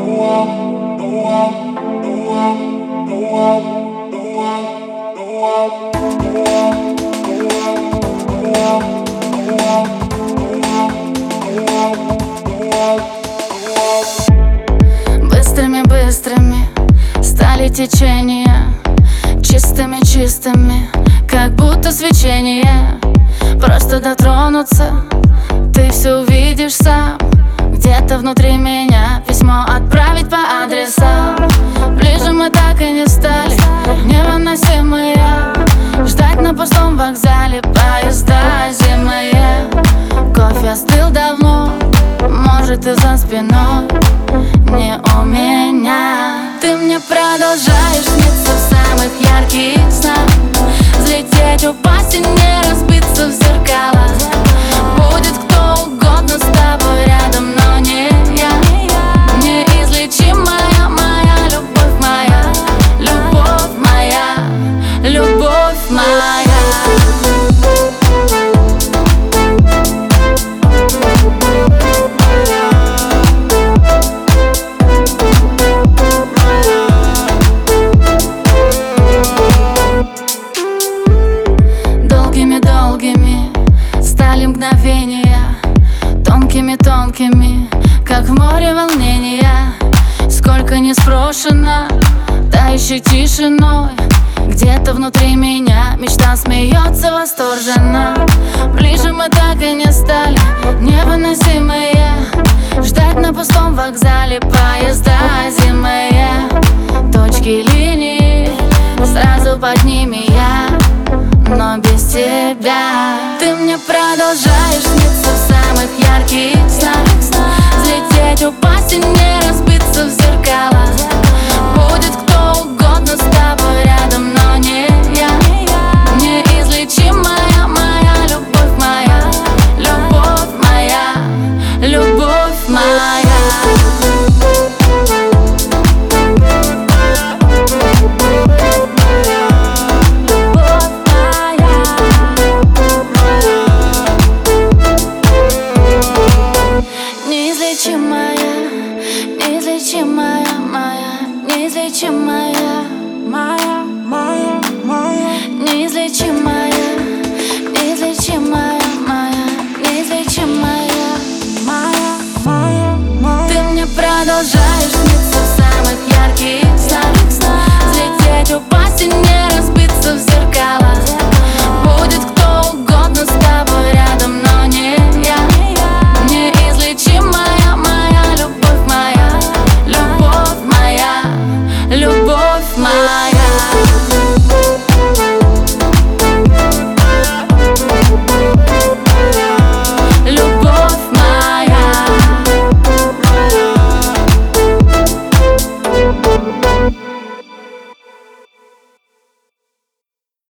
Быстрыми стали течения, чистыми, как будто свечение. Просто дотронуться, ты все увидишь сам. Где-то внутри меня письмо отправить по адресам. Ближе мы так и не стали, невыносимые. Ждать на пустом вокзале поезда зимые. Кофе остыл давно, может и за спиной, не у меня. Ты мне продолжаешь сниться в самых ярких снах. Взлететь, упасть и не разбиться в зеркала. Будет кто угодно с тобой рядом, но не я. Неизлечимая моя любовь, моя любовь, моя любовь, моя. Долгими стали мгновения, тонкими, как в море волнения. Сколько не спрошено, тающей тишиной. Где-то внутри меня мечта смеется восторженно. Ближе мы так и не стали, невыносимые. Ждать на пустом вокзале поезда зимые. Точки линии, сразу под ними я, но без тебя. Ты мне продолжаешь сниться в самых ярких снах. Взлететь, упасть и не разбиться в зеркала. Будет кто угодно с тобой рядом, но не я. Неизлечимая моя любовь, моя любовь, моя любовь, моя. Неизлечимая моя, неизлечимая моя, неизлечимая, неизлечимая моя, неизлечимая моя. Ты мне продолжаешь сниться в самых ярких снах. Взлететь, упасть и не